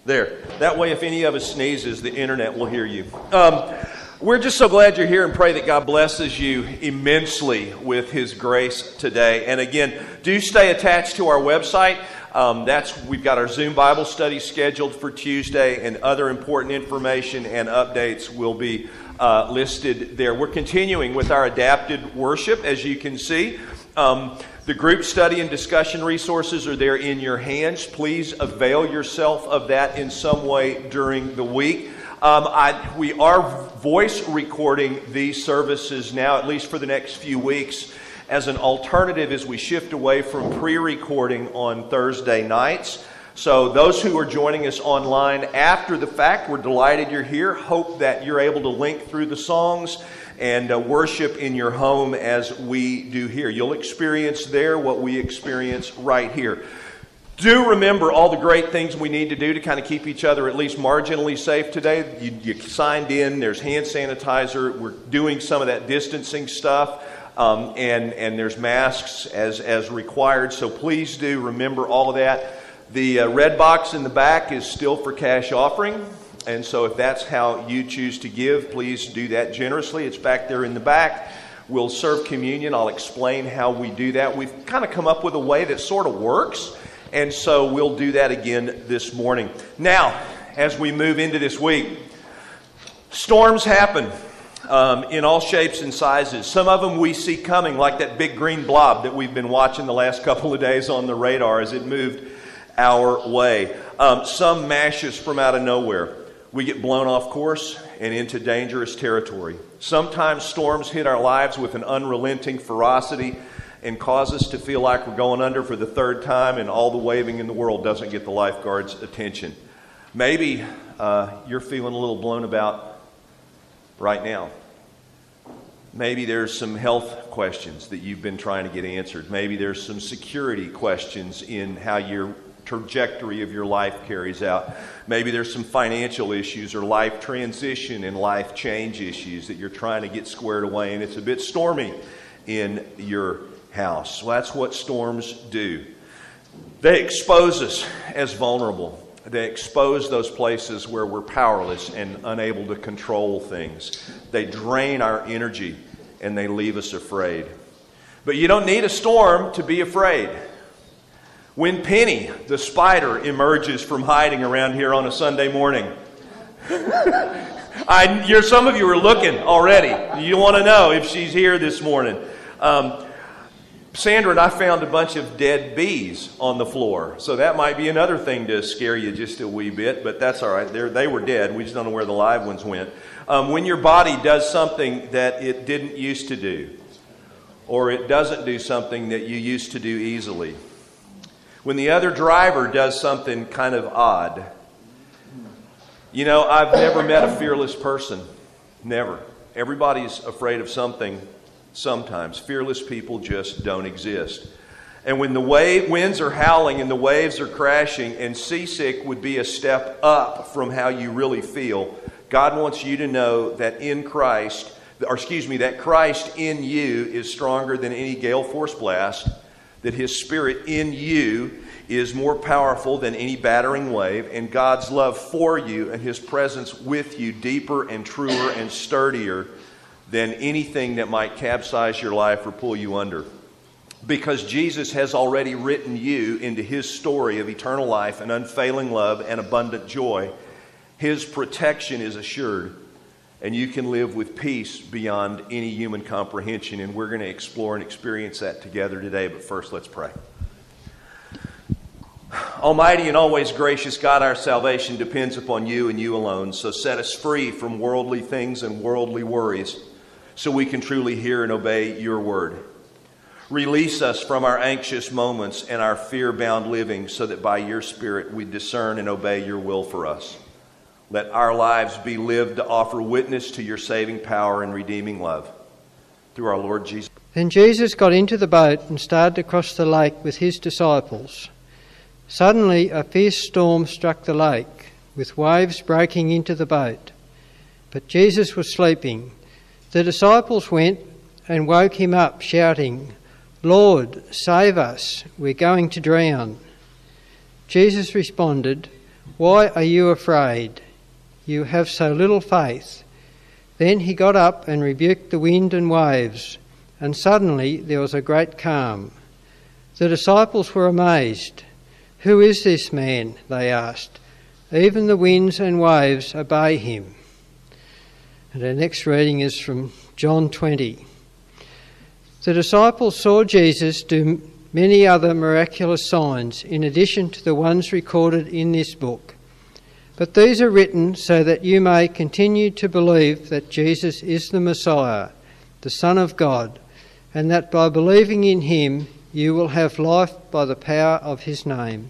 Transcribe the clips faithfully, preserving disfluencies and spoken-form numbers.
There. That way, if any of us sneezes, the internet will hear you. Um, we're just so glad you're here and pray that God blesses you immensely with His grace today. And again, do stay attached to our website. Um, that's we've got our Zoom Bible study scheduled for Tuesday, and other important information and updates will be uh, listed there. We're continuing with our adapted worship, as you can see. Um, The group study and discussion resources are there in your hands. Please avail yourself of that in some way during the week. Um, I, we are voice recording these services now, at least for the next few weeks, as an alternative as we shift away from pre-recording on Thursday nights. So those who are joining us online after the fact, we're delighted you're here. Hope that you're able to link through the songs and uh, worship in your home as we do here. You'll experience there what we experience right here. Do remember all the great things we need to do to kind of keep each other at least marginally safe today. You, you signed in, there's hand sanitizer, we're doing some of that distancing stuff, um, and, and there's masks as, as required, so please do remember all of that. The uh, red box in the back is still for cash offering. And so if that's how you choose to give, please do that generously. It's back there in the back. We'll serve communion. I'll explain how we do that. We've kind of come up with a way that sort of works. And so we'll do that again this morning. Now, as we move into this week, storms happen um, in all shapes and sizes. Some of them we see coming, like that big green blob that we've been watching the last couple of days on the radar as it moved our way. Um, some mashes from out of nowhere. We get blown off course and into dangerous territory. Sometimes storms hit our lives with an unrelenting ferocity and cause us to feel like we're going under for the third time, and all the waving in the world doesn't get the lifeguard's attention. Maybe uh, you're feeling a little blown about right now. Maybe there's some health questions that you've been trying to get answered. Maybe there's some security questions in how you're trajectory of your life carries out. Maybe there's some financial issues or life transition and life change issues that you're trying to get squared away, and it's a bit stormy in your house. Well, that's what storms do. They expose us as vulnerable. They expose those places where we're powerless and unable to control things. They drain our energy and they leave us afraid. But you don't need a storm to be afraid. When Penny, the spider, emerges from hiding around here on a Sunday morning, I, you're, some of you are looking already. You want to know if she's here this morning. Um, Sandra and I found a bunch of dead bees on the floor, so that might be another thing to scare you just a wee bit, but that's all right. They're, they were dead. We just don't know where the live ones went. Um, when your body does something that it didn't used to do, or it doesn't do something that you used to do easily, when the other driver does something kind of odd. You know, I've never met a fearless person. Never. Everybody's afraid of something sometimes. Fearless people just don't exist. And when the wave, winds are howling and the waves are crashing, and seasick would be a step up from how you really feel, God wants you to know that in Christ, or excuse me, that Christ in you is stronger than any gale force blast, that His Spirit in you is more powerful than any battering wave, and God's love for you and His presence with you deeper and truer and sturdier than anything that might capsize your life or pull you under. Because Jesus has already written you into His story of eternal life and unfailing love and abundant joy, His protection is assured, and you can live with peace beyond any human comprehension. And we're going to explore and experience that together today. But first, let's pray. Almighty and always gracious God, our salvation depends upon You and You alone. So set us free from worldly things and worldly worries, so we can truly hear and obey Your word. Release us from our anxious moments and our fear-bound living, so that by Your Spirit we discern and obey Your will for us. Let our lives be lived to offer witness to Your saving power and redeeming love. Through our Lord Jesus. Then Jesus got into the boat and started to cross the lake with His disciples. Suddenly a fierce storm struck the lake, with waves breaking into the boat. But Jesus was sleeping. The disciples went and woke Him up, shouting, "Lord, save us, we're going to drown." Jesus responded, Why are you afraid? You have so little faith." Then he got up and rebuked the wind and waves, and suddenly there was a great calm. The disciples were amazed. "Who is this man?" they asked. "Even the winds and waves obey him." And our next reading is from John twenty. The disciples saw Jesus do many other miraculous signs in addition to the ones recorded in this book. But these are written so that you may continue to believe that Jesus is the Messiah, the Son of God, and that by believing in him you will have life by the power of his name.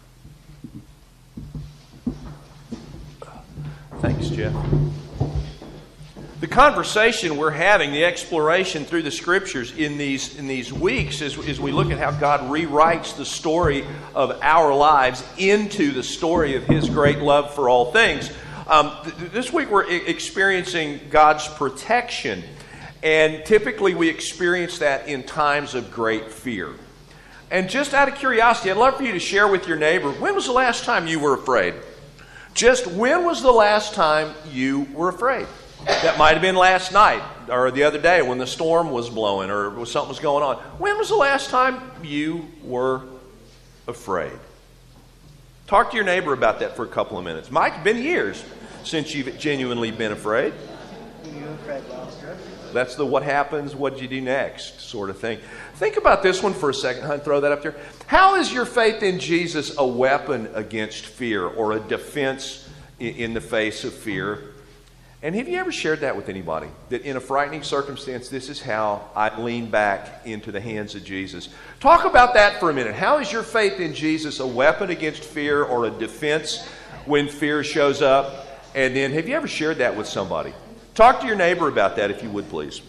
Thanks, Jeff. The conversation we're having, the exploration through the Scriptures in these in these weeks, as, as we look at how God rewrites the story of our lives into the story of his great love for all things. Um, th- this week we're I- experiencing God's protection, and typically we experience that in times of great fear. And just out of curiosity, I'd love for you to share with your neighbor, when was the last time you were afraid? Just when was the last time you were afraid? That might have been last night or the other day when the storm was blowing or something was going on. When was the last time you were afraid? Talk to your neighbor about that for a couple of minutes. Mike, it's been years since you've genuinely been afraid. Were you afraid last year? That's the what happens, what do you do next sort of thing. Think about this one for a second, Hunt. Throw that up there. How is your faith in Jesus a weapon against fear or a defense in the face of fear? And have you ever shared that with anybody? That in a frightening circumstance, this is how I lean back into the hands of Jesus. Talk about that for a minute. How is your faith in Jesus a weapon against fear or a defense when fear shows up? And then have you ever shared that with somebody? Talk to your neighbor about that if you would, please.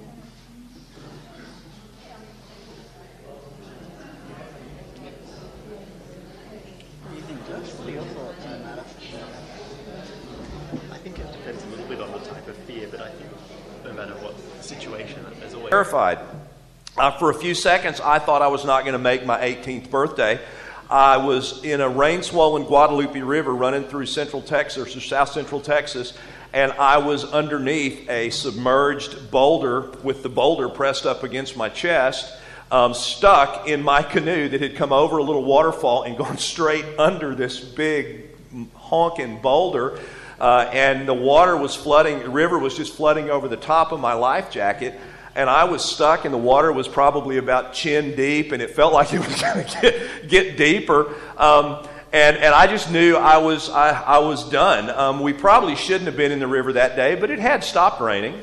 What do you think, Josh? What are your thoughts on the matter? I think it depends a little bit on the type of fear, but I think no matter what situation, there's always... Terrified. Uh, for a few seconds, I thought I was not going to make my eighteenth birthday. I was in a rain-swollen Guadalupe River running through central Texas or south central Texas, and I was underneath a submerged boulder with the boulder pressed up against my chest, um, stuck in my canoe that had come over a little waterfall and gone straight under this big honking boulder. Uh, and the water was flooding, the river was just flooding over the top of my life jacket. And I was stuck, and the water was probably about chin deep, and it felt like it was going to get, get deeper. Um, and, and I just knew I was I, I was done. Um, we probably shouldn't have been in the river that day, but it had stopped raining.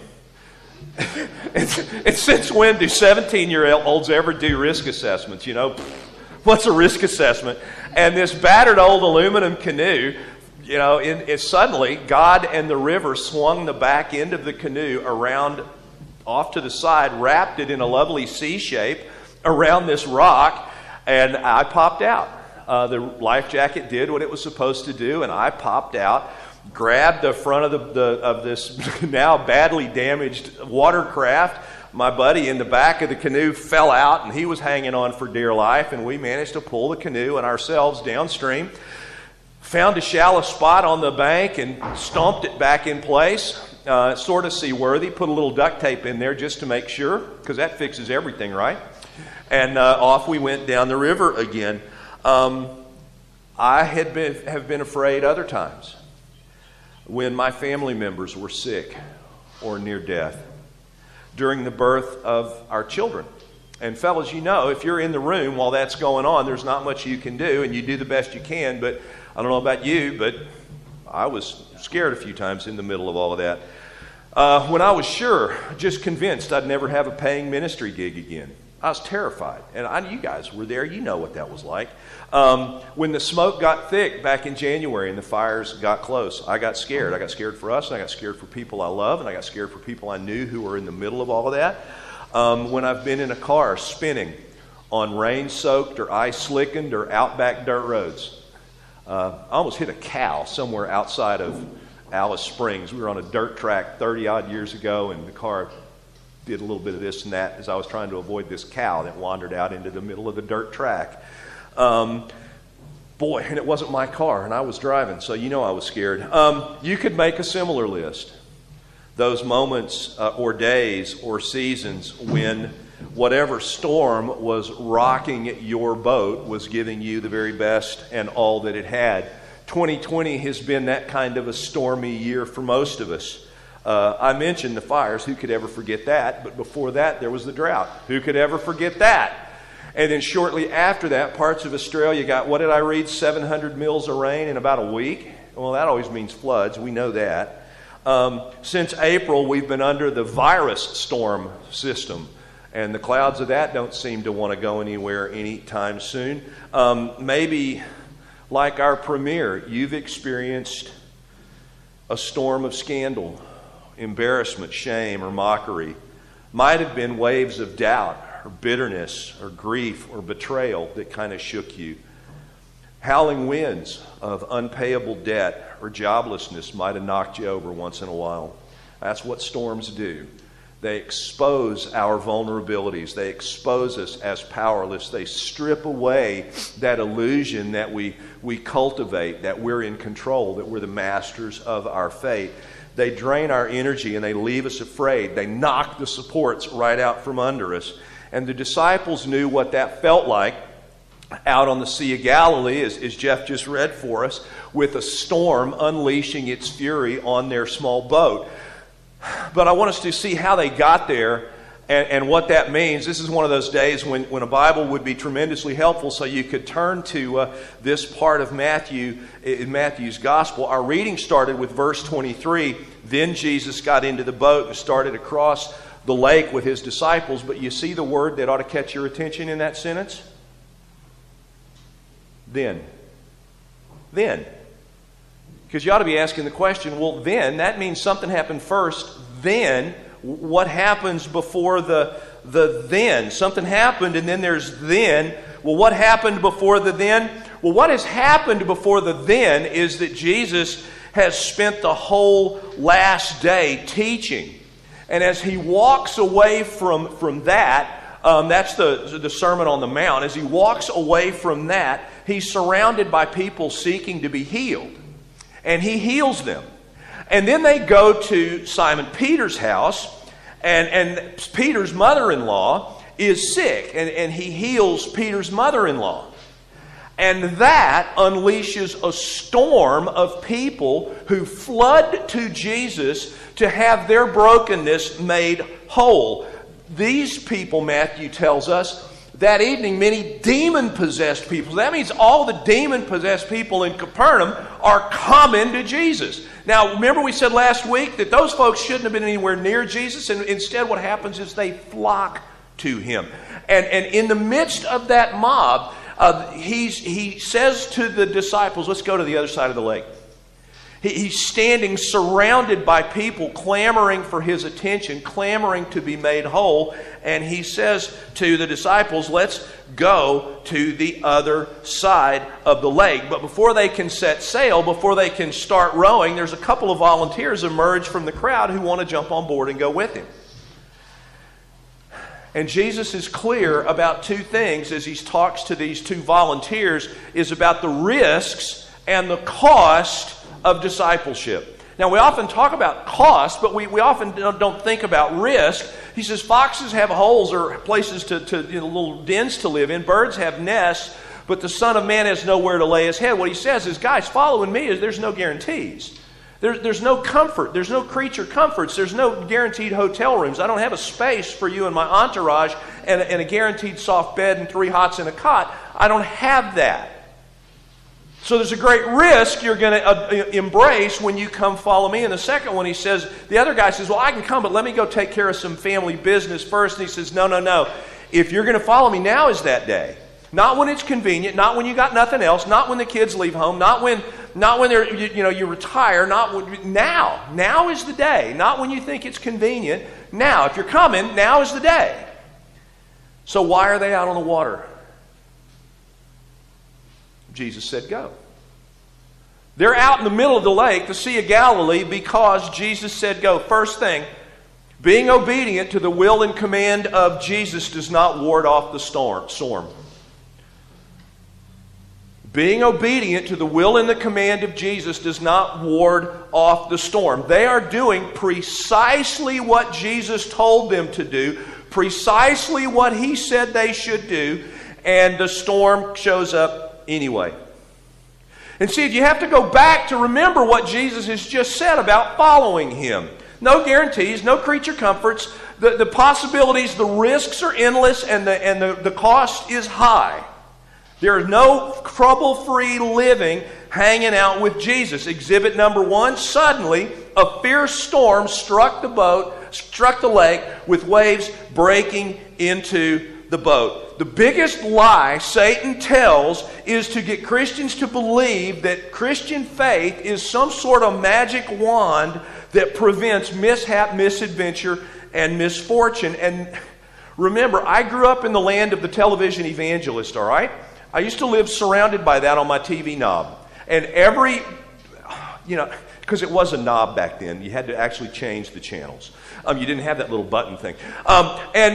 and, and since when do seventeen-year-olds ever do risk assessments? You know, what's a risk assessment? And this battered old aluminum canoe, you know, in, it, suddenly God and the river swung the back end of the canoe around off to the side, wrapped it in a lovely C shape around this rock, and I popped out. Uh, the life jacket did what it was supposed to do, and I popped out, grabbed the front of the, the of this now badly damaged watercraft. My buddy in the back of the canoe fell out, and he was hanging on for dear life, and we managed to pull the canoe and ourselves downstream, found a shallow spot on the bank, and stomped it back in place. Uh, sort of seaworthy, put a little duct tape in there just to make sure, because that fixes everything, right? And uh, off we went down the river again. Um, I had been have been afraid other times when my family members were sick or near death, during the birth of our children. And fellas, you know, if you're in the room while that's going on, there's not much you can do, and you do the best you can. But I don't know about you, but I was scared a few times in the middle of all of that. Uh, when I was sure, just convinced I'd never have a paying ministry gig again, I was terrified. And I, you guys were there. You know what that was like. Um, when the smoke got thick back in January and the fires got close, I got scared. I got scared for us, and I got scared for people I love, and I got scared for people I knew who were in the middle of all of that. Um, when I've been in a car spinning on rain-soaked or ice-slickened or outback dirt roads. Uh, I almost hit a cow somewhere outside of Alice Springs. We were on a dirt track thirty-odd years ago, and the car did a little bit of this and that as I was trying to avoid this cow that wandered out into the middle of the dirt track. Um, Boy, and it wasn't my car, and I was driving, so you know I was scared. Um, you could make a similar list. Those moments uh, or days or seasons when whatever storm was rocking your boat was giving you the very best and all that it had. twenty twenty has been that kind of a stormy year for most of us. Uh, I mentioned the fires. Who could ever forget that? But before that, there was the drought. Who could ever forget that? And then shortly after that, parts of Australia got, what did I read, seven hundred mils of rain in about a week? Well, that always means floods. We know that. Um, since April, we've been under the virus storm system. And the clouds of that don't seem to want to go anywhere anytime soon. Um, maybe, like our premier, you've experienced a storm of scandal, embarrassment, shame, or mockery. Might have been waves of doubt, or bitterness, or grief, or betrayal that kind of shook you. Howling winds of unpayable debt or joblessness might have knocked you over once in a while. That's what storms do. They expose our vulnerabilities. They expose us as powerless. They strip away that illusion that we, we cultivate, that we're in control, that we're the masters of our fate. They drain our energy and they leave us afraid. They knock the supports right out from under us. And the disciples knew what that felt like out on the Sea of Galilee, as, as Jeff just read for us, with a storm unleashing its fury on their small boat. But I want us to see how they got there and, and what that means. This is one of those days when, when a Bible would be tremendously helpful, so you could turn to uh, this part of Matthew, in Matthew's Gospel. Our reading started with verse twenty-three. Then Jesus got into the boat and started across the lake with his disciples. But you see the word that ought to catch your attention in that sentence? Then. Then. Because you ought to be asking the question, well, then, that means something happened first. Then, what happens before the, the then? Something happened, and then there's then. Well, what happened before the then? Well, what has happened before the then is that Jesus has spent the whole last day teaching. And as he walks away from, from that, um, that's the, the Sermon on the Mount. As he walks away from that, he's surrounded by people seeking to be healed. And he heals them. And then they go to Simon Peter's house, and, and Peter's mother-in-law is sick, and, and he heals Peter's mother-in-law. And that unleashes a storm of people who flood to Jesus to have their brokenness made whole. These people, Matthew tells us, that evening, many demon-possessed people. That means all the demon-possessed people in Capernaum are coming to Jesus. Now, remember we said last week that those folks shouldn't have been anywhere near Jesus, and instead what happens is they flock to him. And, and in the midst of that mob, uh, he's, he says to the disciples, let's go to the other side of the lake. He, he's standing surrounded by people clamoring for his attention, clamoring to be made whole. And he says to the disciples, let's go to the other side of the lake. But before they can set sail, before they can start rowing, there's a couple of volunteers emerge from the crowd who want to jump on board and go with him. And Jesus is clear about two things as he talks to these two volunteers, is about the risks and the cost of discipleship. Now, we often talk about cost, but we, we often don't think about risk. He says foxes have holes or places to, to you know, little dens to live in. Birds have nests, but the Son of Man has nowhere to lay his head. What he says is, guys, following me, is there's no guarantees. There, there's no comfort. There's no creature comforts. There's no guaranteed hotel rooms. I don't have a space for you and my entourage and, and a guaranteed soft bed and three hots and a cot. I don't have that. So there's a great risk you're going to uh, embrace when you come follow me. And the second one, he says, the other guy says, well, I can come, but let me go take care of some family business first. And he says, no, no, no. If you're going to follow me, now is that day. Not when it's convenient, not when you got nothing else, not when the kids leave home, not when not when they're, you, you know, you retire, not when, now. Now is the day. Not when you think it's convenient. Now. If you're coming, now is the day. So why are they out on the water? Jesus said, go. They're out in the middle of the lake, the Sea of Galilee, because Jesus said, go. First thing, being obedient to the will and command of Jesus does not ward off the storm. storm. Being obedient to the will and the command of Jesus does not ward off the storm. They are doing precisely what Jesus told them to do, precisely what He said they should do, and the storm shows up anyway. And see, you have to go back to remember what Jesus has just said about following Him. No guarantees, no creature comforts. The, the possibilities, the risks are endless, and the, and the, the cost is high. There is no trouble-free living hanging out with Jesus. Exhibit number one, suddenly a fierce storm struck the boat, struck the lake with waves breaking into the boat. The biggest lie Satan tells is to get Christians to believe that Christian faith is some sort of magic wand that prevents mishap, misadventure, and misfortune. And remember, I grew up in the land of the television evangelist, all right? I used to live surrounded by that on my T V knob. And every, you know, because it was a knob back then. You had to actually change the channels. Um, you didn't have that little button thing. Um, and,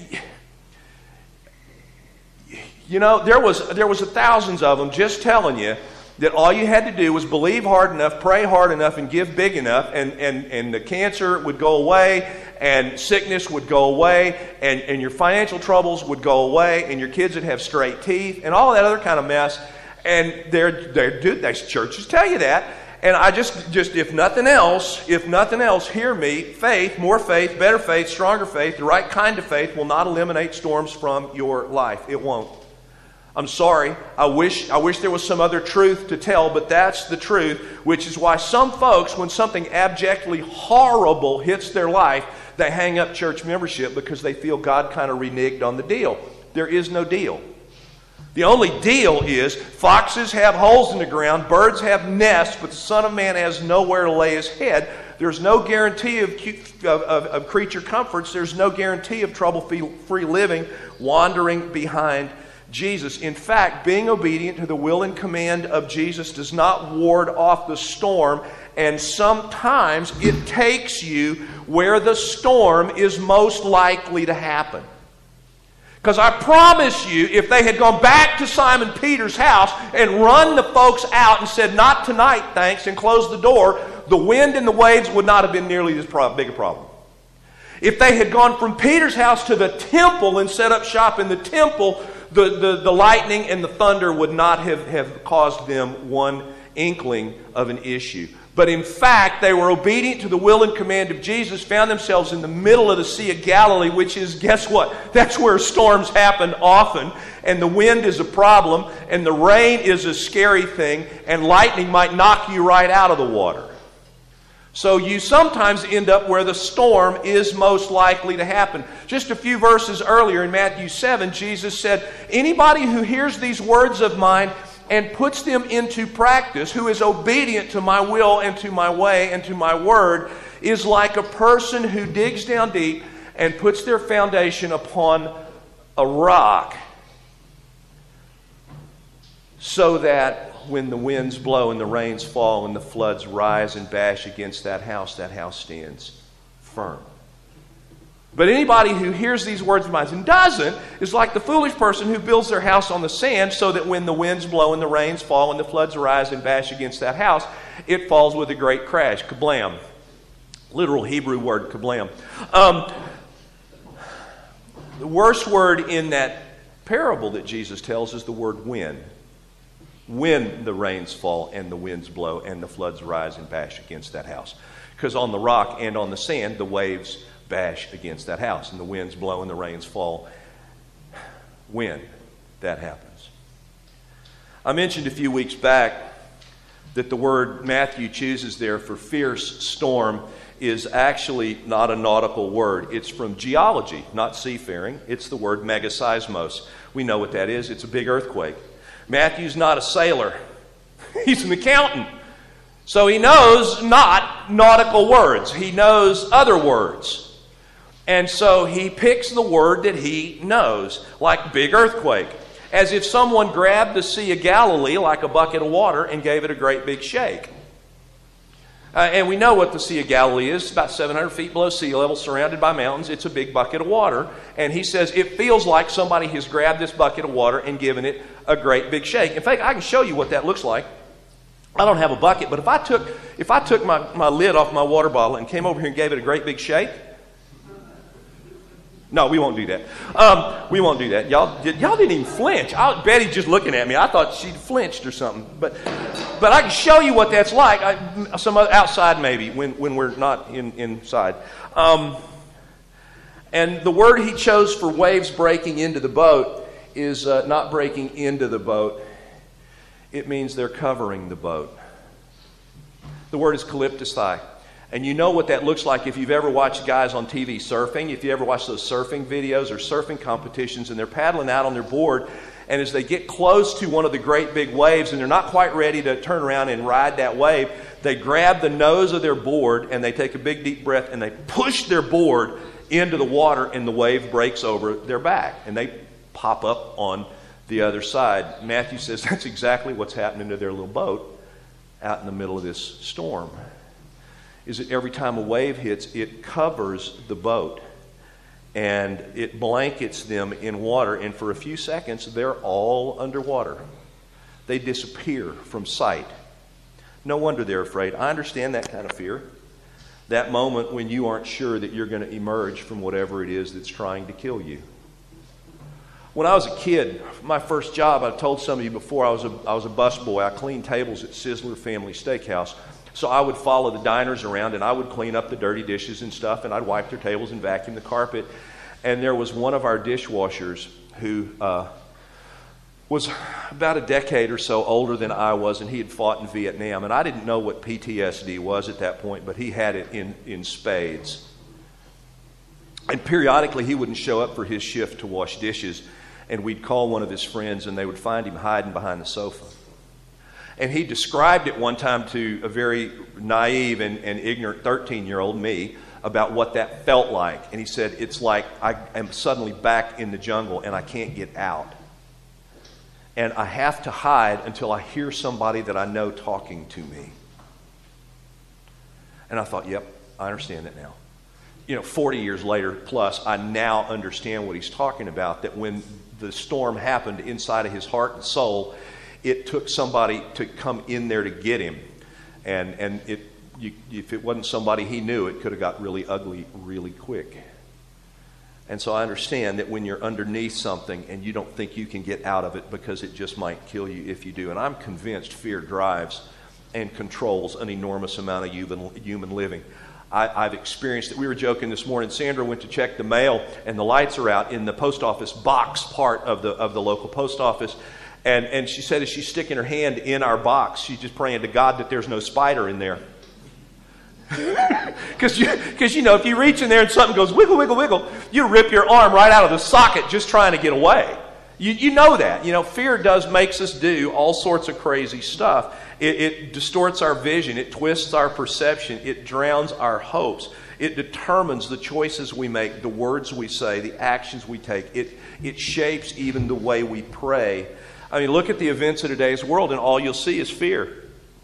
you know, there was, there was a thousands of them just telling you that all you had to do was believe hard enough, pray hard enough, and give big enough, and, and, and the cancer would go away, and sickness would go away, and, and your financial troubles would go away, and your kids would have straight teeth, and all that other kind of mess. And they're, they're, dude, these churches tell you that. And I just, just, if nothing else, if nothing else, hear me, faith, more faith, better faith, stronger faith, the right kind of faith will not eliminate storms from your life. It won't. I'm sorry. I wish I wish there was some other truth to tell, but that's the truth, which is why some folks, when something abjectly horrible hits their life, they hang up church membership because they feel God kind of reneged on the deal. There is no deal. The only deal is foxes have holes in the ground, birds have nests, but the Son of Man has nowhere to lay His head. There's no guarantee of, of, of, of creature comforts. There's no guarantee of trouble-free living wandering behind Jesus. In fact, being obedient to the will and command of Jesus does not ward off the storm, and sometimes it takes you where the storm is most likely to happen. Because I promise you, if they had gone back to Simon Peter's house and run the folks out and said, "Not tonight, thanks," and closed the door, the wind and the waves would not have been nearly as big a problem. If they had gone from Peter's house to the temple and set up shop in the temple, The, the, the lightning and the thunder would not have, have caused them one inkling of an issue. But in fact, they were obedient to the will and command of Jesus, found themselves in the middle of the Sea of Galilee, which is, guess what? That's where storms happen often, and the wind is a problem, and the rain is a scary thing, and lightning might knock you right out of the water. So you sometimes end up where the storm is most likely to happen. Just a few verses earlier in Matthew seven, Jesus said, "Anybody who hears these words of mine and puts them into practice, who is obedient to my will and to my way and to my word, is like a person who digs down deep and puts their foundation upon a rock, so that when the winds blow and the rains fall and the floods rise and bash against that house, that house stands firm. But anybody who hears these words of mine and doesn't is like the foolish person who builds their house on the sand, so that when the winds blow and the rains fall and the floods rise and bash against that house, it falls with a great crash." Kablam. Literal Hebrew word, kablam. Um, the worst word in that parable that Jesus tells is the word when. When the rains fall and the winds blow and the floods rise and bash against that house. Because on the rock and on the sand, the waves bash against that house, and the winds blow and the rains fall when that happens. I mentioned a few weeks back that the word Matthew chooses there for fierce storm is actually not a nautical word. It's from geology, not seafaring. It's the word megaseismos. We know what that is. It's a big earthquake. Matthew's not a sailor. He's an accountant. So he knows not nautical words. He knows other words. And so he picks the word that he knows, like big earthquake. As if someone grabbed the Sea of Galilee like a bucket of water and gave it a great big shake. Uh, and we know what the Sea of Galilee is. It's about seven hundred feet below sea level, surrounded by mountains. It's a big bucket of water. And he says it feels like somebody has grabbed this bucket of water and given it a great big shake. In fact, I can show you what that looks like. I don't have a bucket, but if I took if I took my, my lid off my water bottle and came over here and gave it a great big shake, no, we won't do that. Um, we won't do that. Y'all, y'all didn't even flinch. I, Betty's just looking at me. I thought she'd flinched or something. But, but I can show you what that's like. I, some other, outside maybe when, when we're not in, inside. Um, and the word he chose for waves breaking into the boat is uh, not breaking into the boat. It means they're covering the boat. The word is kalyptisai. And you know what that looks like if you've ever watched guys on T V surfing, if you ever watch those surfing videos or surfing competitions, and they're paddling out on their board, and as they get close to one of the great big waves and they're not quite ready to turn around and ride that wave, they grab the nose of their board and they take a big deep breath and they push their board into the water, and the wave breaks over their back and they pop up on the other side. Matthew says that's exactly what's happening to their little boat out in the middle of this storm. Is that every time a wave hits, it covers the boat and it blankets them in water, and for a few seconds they're all underwater. They disappear from sight. No wonder they're afraid. I understand that kind of fear. That moment when you aren't sure that you're going to emerge from whatever it is that's trying to kill you. When I was a kid, my first job, I've told some of you before, I was a, I was a busboy. I cleaned tables at Sizzler Family Steakhouse. So I would follow the diners around and I would clean up the dirty dishes and stuff, and I'd wipe their tables and vacuum the carpet. And there was one of our dishwashers who uh, was about a decade or so older than I was, and he had fought in Vietnam. And I didn't know what P T S D was at that point, but he had it in, in spades. And periodically he wouldn't show up for his shift to wash dishes, and we'd call one of his friends and they would find him hiding behind the sofa. And he described it one time to a very naive and, and ignorant thirteen-year-old me about what that felt like. And he said, it's like I am suddenly back in the jungle and I can't get out. And I have to hide until I hear somebody that I know talking to me. And I thought, yep, I understand that now. You know, forty years later plus, I now understand what he's talking about, that when the storm happened inside of his heart and soul, it took somebody to come in there to get him. And and it you, if it wasn't somebody he knew, it could have got really ugly really quick. And so I understand that when you're underneath something and you don't think you can get out of it because it just might kill you if you do. And I'm convinced fear drives and controls an enormous amount of human, human living. I, I've experienced it. We were joking this morning. Sandra went to check the mail and the lights are out in the post office box part of the of the local post office. And and she said as she's sticking her hand in our box, she's just praying to God that there's no spider in there. Because you, cause you know, if you reach in there and something goes wiggle, wiggle, wiggle, you rip your arm right out of the socket just trying to get away. You, you know that. You know, fear does makes us do all sorts of crazy stuff. It, it distorts our vision. It twists our perception. It drowns our hopes. It determines the choices we make, the words we say, the actions we take. It, it shapes even the way we pray. I mean, look at the events of today's world and all you'll see is fear.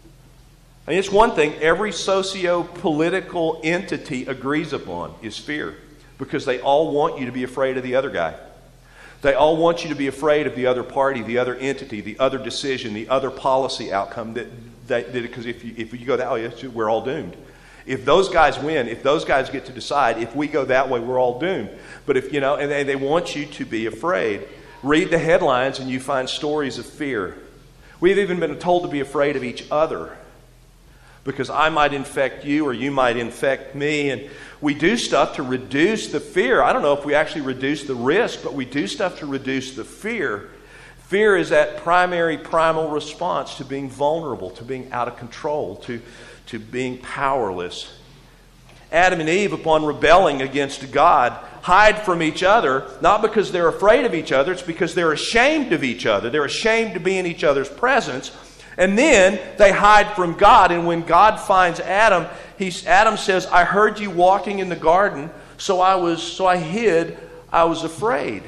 I mean, it's one thing every socio-political entity agrees upon is fear, because they all want you to be afraid of the other guy. They all want you to be afraid of the other party, the other entity, the other decision, the other policy outcome. That that because if you if you go that way, we're all doomed. If those guys win, if those guys get to decide, if we go that way, we're all doomed. But if you know, and they, they want you to be afraid. Read the headlines, and you find stories of fear. We've even been told to be afraid of each other, because I might infect you or you might infect me. And we do stuff to reduce the fear. I don't know if we actually reduce the risk, but we do stuff to reduce the fear. Fear is that primary, primal response to being vulnerable, to being out of control, to, to being powerless. Adam and Eve, upon rebelling against God, hide from each other, not because they're afraid of each other, it's because they're ashamed of each other. They're ashamed to be in each other's presence. And then they hide from God. And when God finds Adam, he, Adam says, I heard you walking in the garden, so I was, so I hid. I was afraid.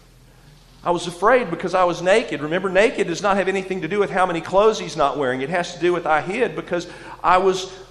I was afraid because I was naked. Remember, naked does not have anything to do with how many clothes he's not wearing. It has to do with I hid because I was,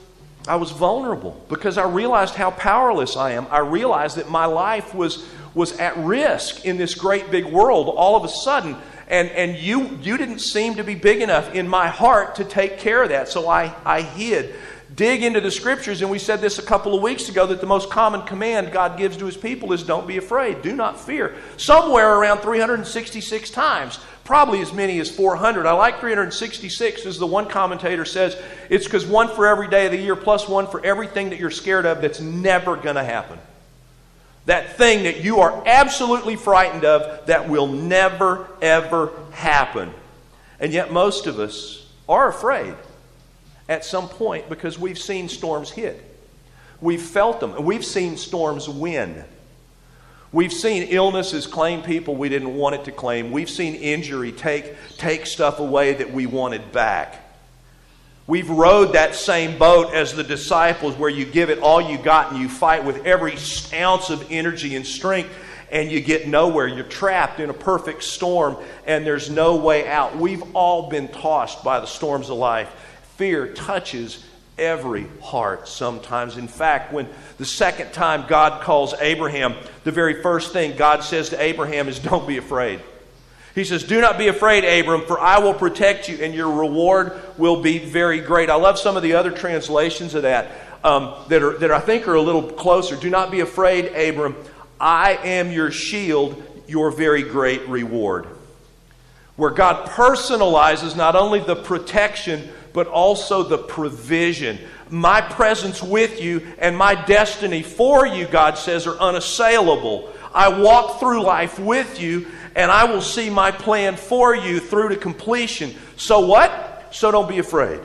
I was vulnerable because I realized how powerless I am. I realized that my life was, was at risk in this great big world all of a sudden. And, and you, you didn't seem to be big enough in my heart to take care of that. So I, I hid. Dig into the Scriptures, and we said this a couple of weeks ago, that the most common command God gives to His people is don't be afraid, do not fear. Somewhere around three hundred sixty-six times, probably as many as four hundred. I like three hundred sixty-six, as the one commentator says, it's because one for every day of the year plus one for everything that you're scared of that's never going to happen. That thing that you are absolutely frightened of that will never, ever happen. And yet most of us are afraid at some point because we've seen storms hit. We've felt them. And we've seen storms win. We've seen illnesses claim people we didn't want it to claim. We've seen injury take, take stuff away that we wanted back. We've rode that same boat as the disciples, where you give it all you got and you fight with every ounce of energy and strength, and you get nowhere. You're trapped in a perfect storm and there's no way out. We've all been tossed by the storms of life. Fear touches every heart sometimes. In fact, when the second time God calls Abraham, the very first thing God says to Abraham is, don't be afraid. He says, do not be afraid, Abram, for I will protect you and your reward will be very great. I love some of the other translations of that um, that, are, that I think are a little closer. Do not be afraid, Abram. I am your shield, your very great reward. Where God personalizes not only the protection, but also the provision. My presence with you and my destiny for you, God says, are unassailable. I walk through life with you, and I will see my plan for you through to completion. So what? So don't be afraid.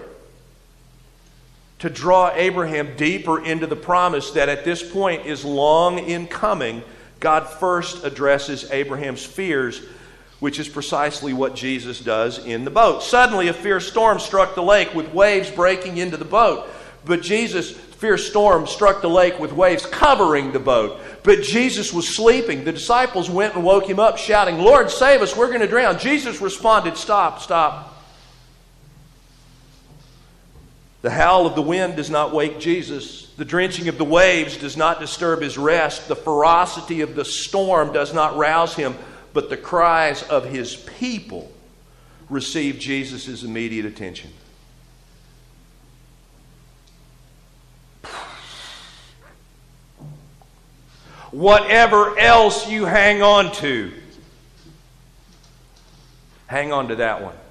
To draw Abraham deeper into the promise that at this point is long in coming, God first addresses Abraham's fears, which is precisely what Jesus does in the boat. Suddenly a fierce storm struck the lake with waves breaking into the boat. But Jesus, fierce storm struck the lake with waves covering the boat. But Jesus was sleeping. The disciples went and woke him up shouting, Lord, save us, we're going to drown. Jesus responded, stop, stop. The howl of the wind does not wake Jesus. The drenching of the waves does not disturb his rest. The ferocity of the storm does not rouse him. But the cries of his people receive Jesus' immediate attention. Whatever else you hang on to, hang on to that one.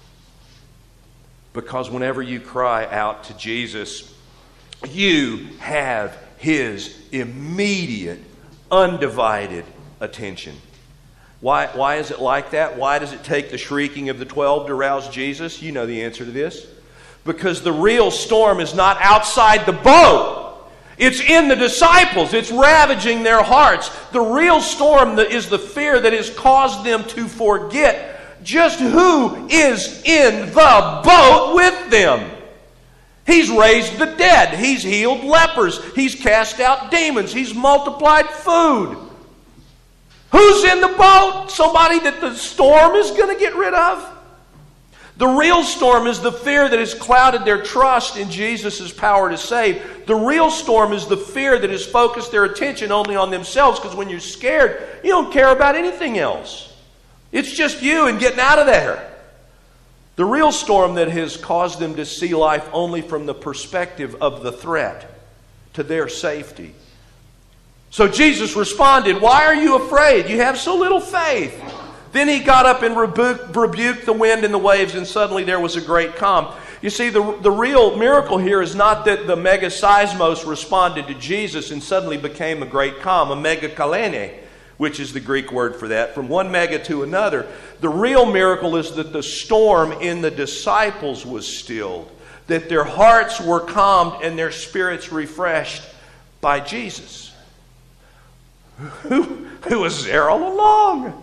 Because whenever you cry out to Jesus, you have his immediate, undivided attention. Why, why is it like that? Why does it take the shrieking of the twelve to rouse Jesus? You know the answer to this. Because the real storm is not outside the boat. It's in the disciples. It's ravaging their hearts. The real storm is the fear that has caused them to forget just who is in the boat with them. He's raised the dead. He's healed lepers. He's cast out demons. He's multiplied food. Who's in the boat? Somebody that the storm is going to get rid of? The real storm is the fear that has clouded their trust in Jesus' power to save. The real storm is the fear that has focused their attention only on themselves, because when you're scared, you don't care about anything else. It's just you and getting out of there. The real storm that has caused them to see life only from the perspective of the threat to their safety. So Jesus responded, why are you afraid? You have so little faith. Then he got up and rebuked, rebuked the wind and the waves, and suddenly there was a great calm. You see, the, the real miracle here is not that the megaseismos responded to Jesus and suddenly became a great calm, a megakalene, which is the Greek word for that, from one mega to another. The real miracle is that the storm in the disciples was stilled, that their hearts were calmed and their spirits refreshed by Jesus, who, who was there all along.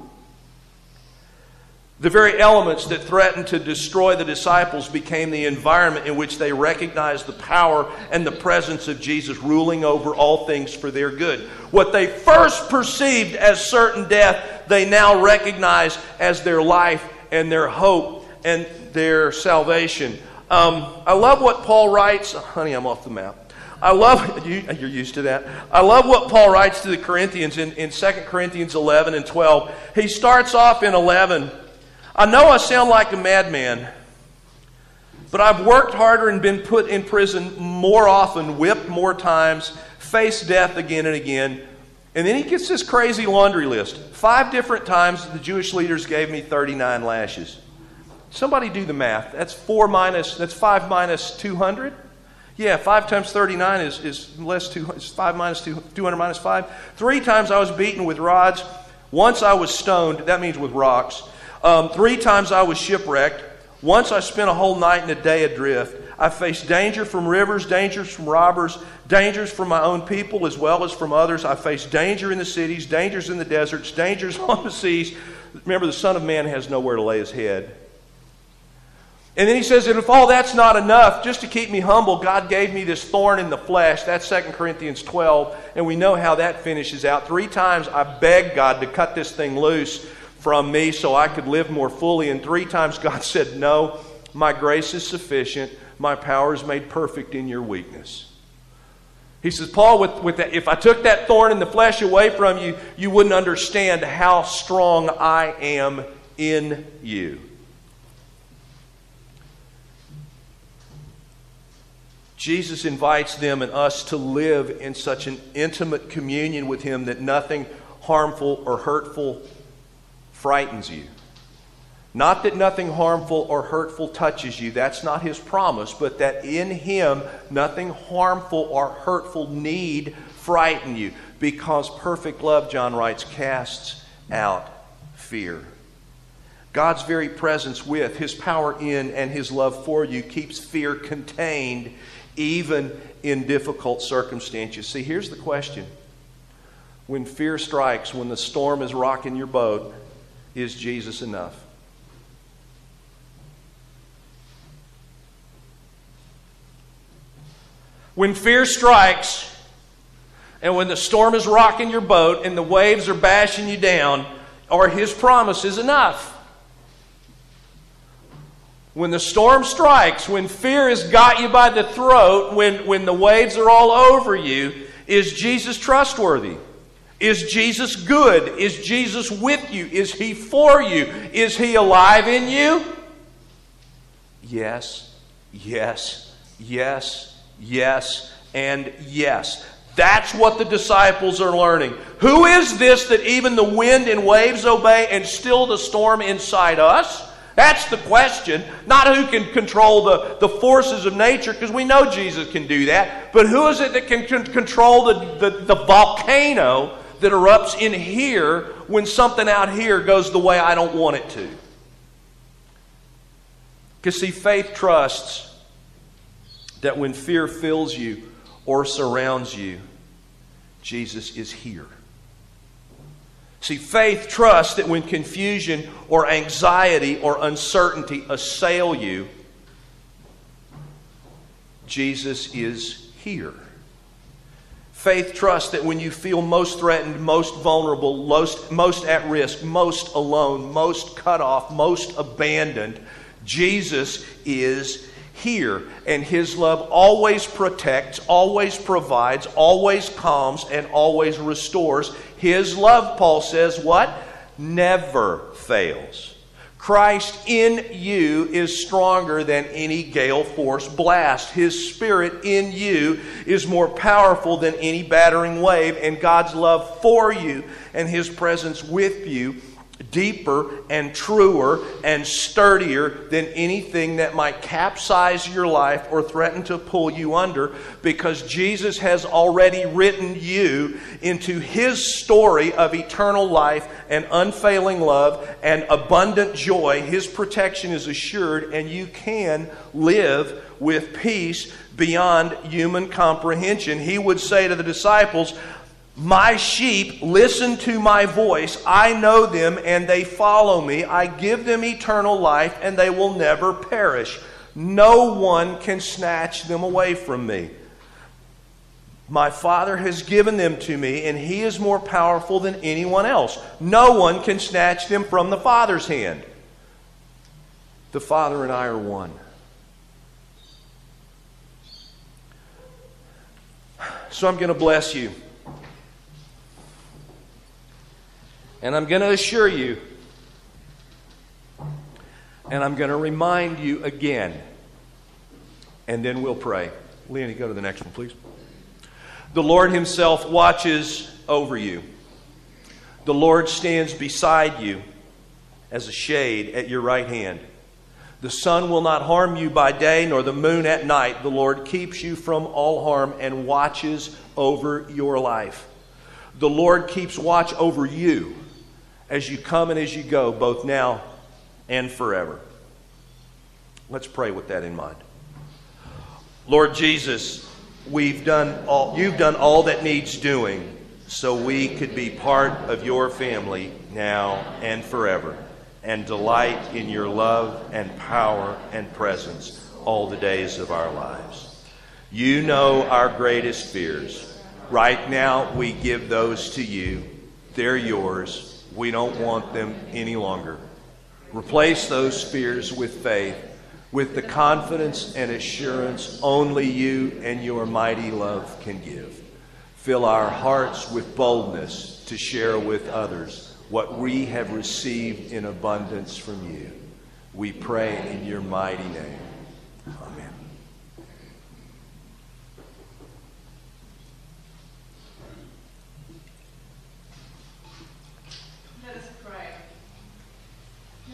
The very elements that threatened to destroy the disciples became the environment in which they recognized the power and the presence of Jesus ruling over all things for their good. What they first perceived as certain death, they now recognize as their life and their hope and their salvation. Um, I love what Paul writes. Oh, honey, I'm off the map. I love, you, you're used to that. I love what Paul writes to the Corinthians in, in Second Corinthians eleven and twelve. He starts off in eleven. I know I sound like a madman, but I've worked harder and been put in prison more often, whipped more times, faced death again and again. And then he gets this crazy laundry list. Five different times the Jewish leaders gave me thirty-nine lashes. Somebody do the math. That's four minus, that's five minus two hundred? Yeah, five times thirty-nine is, is less two, is five minus two, two hundred minus five. Three times I was beaten with rods. Once I was stoned, that means with rocks. Um, three times I was shipwrecked. Once I spent a whole night and a day adrift. I faced danger from rivers, dangers from robbers, dangers from my own people as well as from others. I faced danger in the cities, dangers in the deserts, dangers on the seas. Remember, the Son of Man has nowhere to lay his head. And then he says that if all that's not enough, just to keep me humble, God gave me this thorn in the flesh. That's Second Corinthians twelve. And we know how that finishes out. Three times I begged God to cut this thing loose from me so I could live more fully. And three times God said, no, my grace is sufficient. My power is made perfect in your weakness. He says, Paul, with, with that, if I took that thorn in the flesh away from you, you wouldn't understand how strong I am in you. Jesus invites them and us to live in such an intimate communion with Him that nothing harmful or hurtful frightens you. Not that nothing harmful or hurtful touches you. That's not His promise. But that in Him, nothing harmful or hurtful need frighten you. Because perfect love, John writes, casts out fear. God's very presence with, His power in, and His love for you keeps fear contained even in difficult circumstances. See, here's the question. When fear strikes, when the storm is rocking your boat, is Jesus enough? When fear strikes, and when the storm is rocking your boat, and the waves are bashing you down, are His promises enough? When the storm strikes, when fear has got you by the throat, when, when the waves are all over you, is Jesus trustworthy? Is Jesus good? Is Jesus with you? Is He for you? Is He alive in you? Yes, yes, yes, yes, and yes. That's what the disciples are learning. Who is this that even the wind and waves obey and still the storm inside us? That's the question. Not who can control the, the forces of nature, because we know Jesus can do that. But who is it that can c- control the, the, the volcano that erupts in here when something out here goes the way I don't want it to? Because see, faith trusts that when fear fills you or surrounds you, Jesus is here. See, faith trusts that when confusion or anxiety or uncertainty assail you, Jesus is here. Faith trusts that when you feel most threatened, most vulnerable, most, most at risk, most alone, most cut off, most abandoned, Jesus is here. And His love always protects, always provides, always calms, and always restores. His love, Paul says, what? Never fails. Christ in you is stronger than any gale force blast. His Spirit in you is more powerful than any battering wave. And God's love for you and His presence with you deeper and truer and sturdier than anything that might capsize your life or threaten to pull you under, because Jesus has already written you into His story of eternal life and unfailing love and abundant joy. His protection is assured, and you can live with peace beyond human comprehension. He would say to the disciples, my sheep listen to my voice. I know them and they follow me. I give them eternal life and they will never perish. No one can snatch them away from me. My Father has given them to me, and He is more powerful than anyone else. No one can snatch them from the Father's hand. The Father and I are one. So I'm going to bless you. And I'm going to assure you. And I'm going to remind you again. And then we'll pray. Leonie, go to the next one, please. The Lord himself watches over you. The Lord stands beside you as a shade at your right hand. The sun will not harm you by day, nor the moon at night. The Lord keeps you from all harm and watches over your life. The Lord keeps watch over you as you come and as you go, both now and forever. Let's pray with that in mind. Lord Jesus, we've done all, you've done all that needs doing so we could be part of your family now and forever, and delight in your love and power and presence all the days of our lives. You know our greatest fears. Right now, we give those to you. They're yours. We don't want them any longer. Replace those fears with faith, with the confidence and assurance only you and your mighty love can give. Fill our hearts with boldness to share with others what we have received in abundance from you. We pray in your mighty name.